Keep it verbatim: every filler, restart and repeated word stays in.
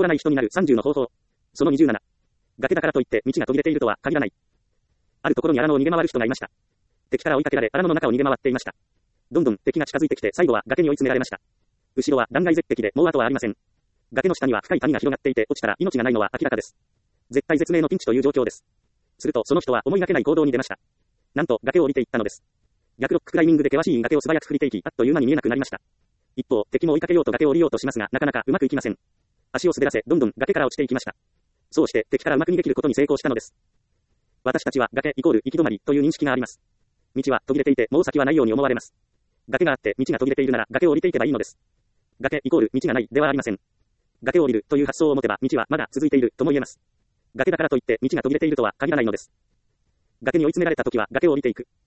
らない人になるさんじゅうの方法。そのにじゅうなな。崖だからといって道が途切れているとは限らない。あるところに荒野を逃げ回る人がいました。敵から追いかけられ荒野の中を逃げ回っていました。どんどん敵が近づいてきて最後は崖に追い詰められました。後ろは断崖絶壁でもう後はありません。崖の下には深い谷が広がっていて落ちたら命がないのは明らかです。絶対絶命のピンチという状況です。するとその人は思いがけない行動に出ました。なんと崖を降りていったのです。逆ロッククライミングで険しい崖を素早く振りていき、あっという間に見えなくなりました。一方、敵も追いかけようと崖を降りようとしますが、なかなかうまくいきません。足を滑らせ、どんどん崖から落ちていきました。そうして敵からうまく逃げ切ることに成功したのです。私たちは崖イコール行き止まりという認識があります。道は途切れていてもう先はないように思われます。崖があって道が途切れているなら崖を降りていけばいいのです。崖イコール道がないではありません。崖を降りるという発想を持てば道はまだ続いているとも言えます。崖だからといって道が途切れているとは限らないのです。崖に追い詰められた時は崖を降りていく。